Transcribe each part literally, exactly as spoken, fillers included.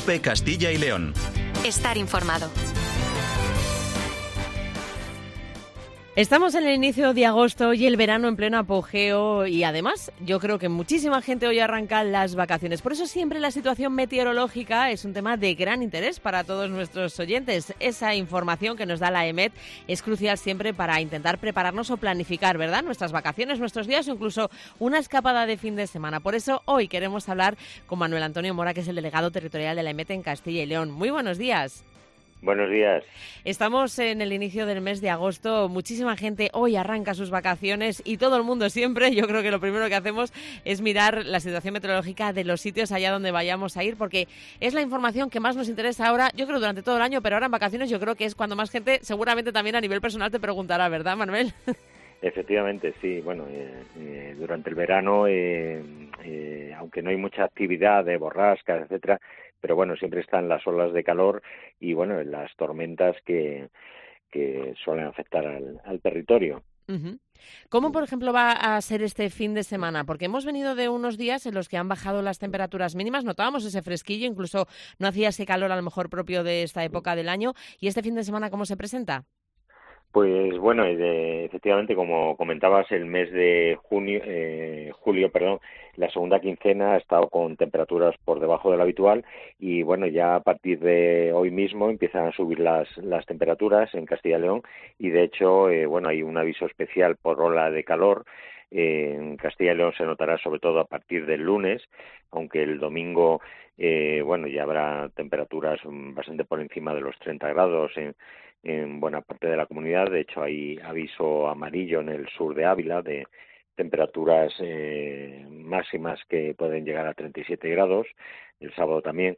COPE Castilla y León. Estar informado. Estamos en el inicio de agosto y el verano en pleno apogeo y además yo creo que muchísima gente hoy arranca las vacaciones. Por eso siempre la situación meteorológica es un tema de gran interés para todos nuestros oyentes. Esa información que nos da la EMET es crucial siempre para intentar prepararnos o planificar, ¿verdad?, nuestras vacaciones, nuestros días o incluso una escapada de fin de semana. Por eso hoy queremos hablar con Manuel Antonio Mora, que es el delegado territorial de la EMET en Castilla y León. Muy buenos días. Buenos días. Estamos en el inicio del mes de agosto. Muchísima gente hoy arranca sus vacaciones y todo el mundo siempre, yo creo que lo primero que hacemos es mirar la situación meteorológica de los sitios allá donde vayamos a ir, porque es la información que más nos interesa ahora, yo creo durante todo el año, pero ahora en vacaciones yo creo que es cuando más gente, seguramente también a nivel personal, te preguntará, ¿verdad, Manuel? Efectivamente, sí. Bueno, eh, eh, durante el verano, eh, eh, aunque no hay mucha actividad de borrascas, etcétera, pero bueno, siempre están las olas de calor y bueno, las tormentas que, que suelen afectar al, al territorio. Uh-huh. ¿Cómo, por ejemplo, va a ser este fin de semana? Porque hemos venido de unos días en los que han bajado las temperaturas mínimas, notábamos ese fresquillo, incluso no hacía ese calor a lo mejor propio de esta época del año. ¿Y este fin de semana cómo se presenta? Pues bueno, de, efectivamente, como comentabas, el mes de junio, eh, julio, perdón, la segunda quincena ha estado con temperaturas por debajo de lo habitual y bueno, ya a partir de hoy mismo empiezan a subir las, las temperaturas en Castilla y León y de hecho, eh, bueno, hay un aviso especial por ola de calor. Eh, en Castilla y León se notará sobre todo a partir del lunes, aunque el domingo, eh, bueno, ya habrá temperaturas bastante por encima de los treinta grados en en buena parte de la comunidad. De hecho, hay aviso amarillo en el sur de Ávila de temperaturas eh, máximas que pueden llegar a treinta y siete grados, el sábado también,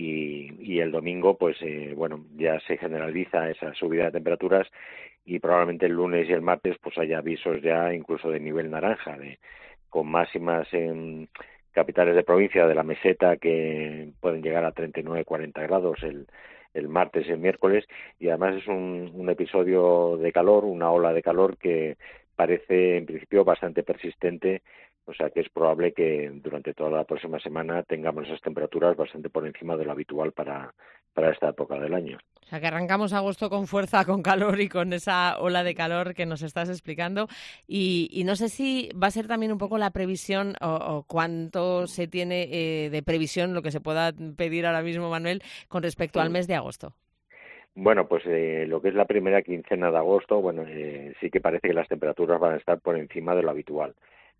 y, y el domingo, pues eh, bueno, ya se generaliza esa subida de temperaturas y probablemente el lunes y el martes pues haya avisos ya incluso de nivel naranja, de con máximas en capitales de provincia de la meseta que pueden llegar a treinta y nueve, cuarenta grados el el martes y el miércoles, y además es un, un episodio de calor, una ola de calor que parece en principio bastante persistente, o sea que es probable que durante toda la próxima semana tengamos esas temperaturas bastante por encima de lo habitual para, para esta época del año. O sea que arrancamos agosto con fuerza, con calor y con esa ola de calor que nos estás explicando. Y, y no sé si va a ser también un poco la previsión o, o cuánto se tiene eh, de previsión, lo que se pueda pedir ahora mismo, Manuel, con respecto al mes de agosto. Bueno, pues eh, lo que es la primera quincena de agosto, bueno, eh, sí que parece que las temperaturas van a estar por encima de lo habitual.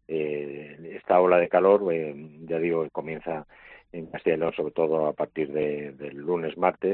Eh, esta ola de calor, eh, ya digo, comienza en Castilla y León sobre todo a partir de, del lunes, martes,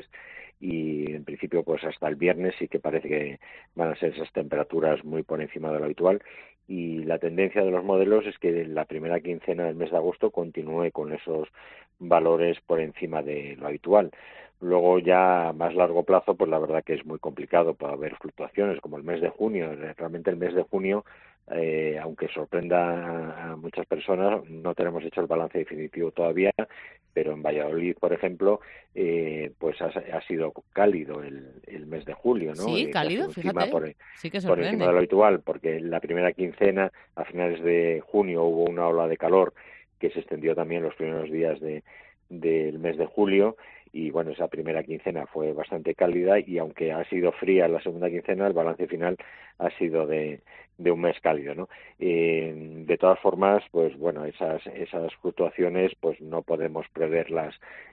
y en principio pues hasta el viernes sí que parece que van a ser esas temperaturas muy por encima de lo habitual, y la tendencia de los modelos es que la primera quincena del mes de agosto continúe con esos valores por encima de lo habitual. Luego ya a más largo plazo, pues la verdad que es muy complicado, puede haber fluctuaciones como el mes de junio. Realmente el mes de junio, eh, aunque sorprenda a muchas personas, no tenemos hecho el balance definitivo todavía, pero en Valladolid, por ejemplo, eh, pues ha, ha sido cálido el, el mes de julio, ¿no? Sí, eh, cálido, fíjate, por, sí que por encima de lo habitual, porque en la primera quincena, a finales de junio, hubo una ola de calor que se extendió también los primeros días de del mes de julio, y bueno, esa primera quincena fue bastante cálida y aunque ha sido fría la segunda quincena, el balance final ha sido de, de un mes cálido, ¿no? Eh, de todas formas, pues bueno, esas esas fluctuaciones pues no podemos preverlas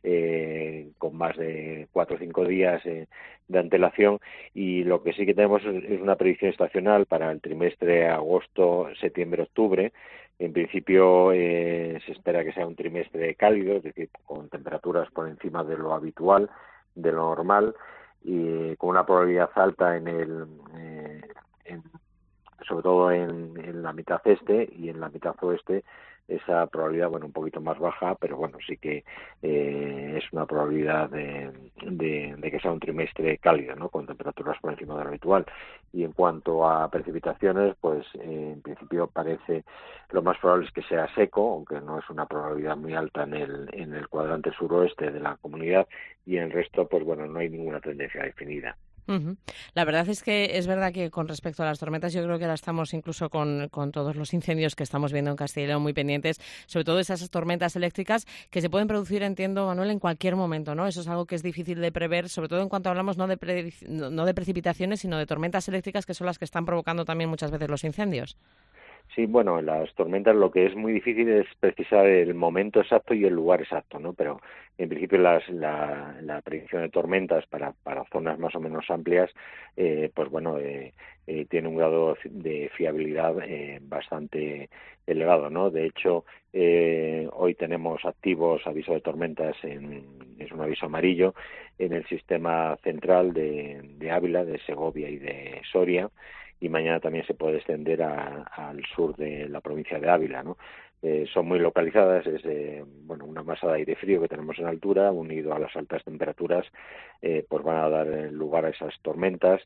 eh, con más de cuatro o cinco días eh, de antelación, y lo que sí que tenemos es una predicción estacional para el trimestre agosto, septiembre, octubre. En principio eh, se espera que sea un trimestre cálido, es decir, con temperaturas por encima de lo habitual, de lo normal, y con una probabilidad alta en el, eh, en, sobre todo en, en la mitad este, y en la mitad oeste esa probabilidad, bueno, un poquito más baja, pero bueno, sí que eh, es una probabilidad de, de, de que sea un trimestre cálido, ¿no? Con temperaturas por encima de lo habitual. Y en cuanto a precipitaciones, pues eh, en principio parece lo más probable es que sea seco, aunque no es una probabilidad muy alta en el, en el cuadrante suroeste de la comunidad, y en el resto, pues bueno, no hay ninguna tendencia definida. Uh-huh. La verdad es que es verdad que con respecto a las tormentas, yo creo que ahora estamos incluso con, con todos los incendios que estamos viendo en Castilla y León muy pendientes, sobre todo esas tormentas eléctricas que se pueden producir, entiendo, Manuel, en cualquier momento, ¿no? Eso es algo que es difícil de prever, sobre todo en cuanto hablamos no de, pre, no, no de precipitaciones, sino de tormentas eléctricas, que son las que están provocando también muchas veces los incendios. Sí, bueno, en las tormentas lo que es muy difícil es precisar el momento exacto y el lugar exacto, ¿no? Pero en principio las, la, la predicción de tormentas para, para zonas más o menos amplias, eh, pues bueno, eh, eh, tiene un grado de fiabilidad eh, bastante elevado, ¿no? De hecho, eh, hoy tenemos activos avisos de tormentas, en, es un aviso amarillo, en el sistema central de, de Ávila, de Segovia y de Soria, y mañana también se puede extender a, al sur de la provincia de Ávila, ¿no? Eh, son muy localizadas, es eh, bueno, una masa de aire frío que tenemos en altura, unido a las altas temperaturas, eh, pues van a dar lugar a esas tormentas,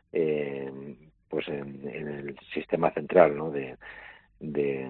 eh, pues en, en el sistema central, ¿no? De, de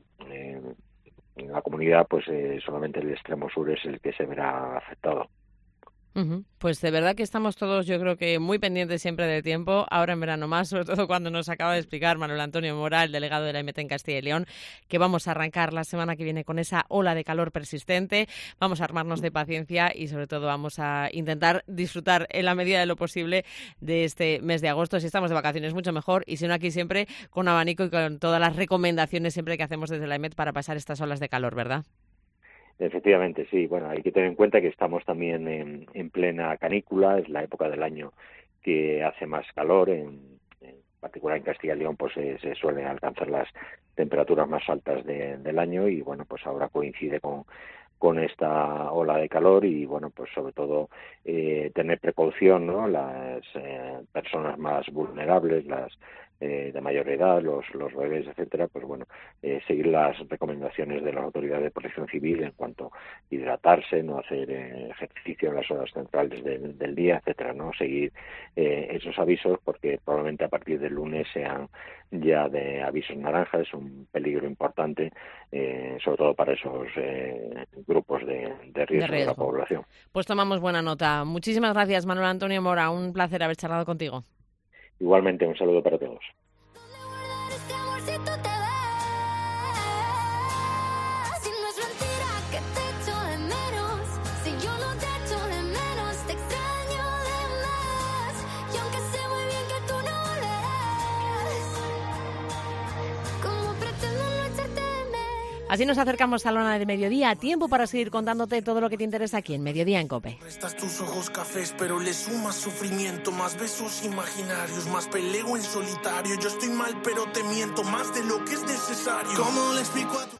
eh, en la comunidad, pues eh, solamente el extremo sur es el que se verá afectado. Uh-huh. Pues de verdad que estamos todos, yo creo que muy pendientes siempre del tiempo, ahora en verano más, sobre todo cuando nos acaba de explicar Manuel Antonio Mora, el delegado de la E M E T en Castilla y León, que vamos a arrancar la semana que viene con esa ola de calor persistente, vamos a armarnos de paciencia y sobre todo vamos a intentar disfrutar en la medida de lo posible de este mes de agosto. Si estamos de vacaciones mucho mejor, y si no, aquí siempre con abanico y con todas las recomendaciones siempre que hacemos desde la E M E T para pasar estas olas de calor, ¿verdad? Efectivamente, sí. Bueno, hay que tener en cuenta que estamos también en, en plena canícula, es la época del año que hace más calor, en, en particular en Castilla y León pues se, se suelen alcanzar las temperaturas más altas de, del año y bueno, pues ahora coincide con con esta ola de calor y bueno, pues sobre todo eh, tener precaución, ¿no? Las eh, personas más vulnerables, las eh, de mayor edad, los los bebés, etcétera, pues bueno, eh, seguir las recomendaciones de la Autoridad de Protección Civil en cuanto a hidratarse, no hacer eh, ejercicio en las horas centrales de, del día, etcétera, no seguir eh, esos avisos porque probablemente a partir del lunes sean ya de avisos naranja, es un peligro importante, eh, sobre todo para esos eh, grupos de, de, riesgo de riesgo de la población. Pues tomamos buena nota. Muchísimas gracias, Manuel Antonio Mora. Un placer haber charlado contigo. Igualmente, un saludo para todos. Así nos acercamos a la hora de mediodía, tiempo para seguir contándote todo lo que te interesa aquí en Mediodía en COPE. Prestas tus ojos cafés, pero le sumas sufrimiento, más besos imaginarios, más peleo en solitario. Yo estoy mal, pero te miento más de lo que es necesario. ¿Cómo le explico a tu...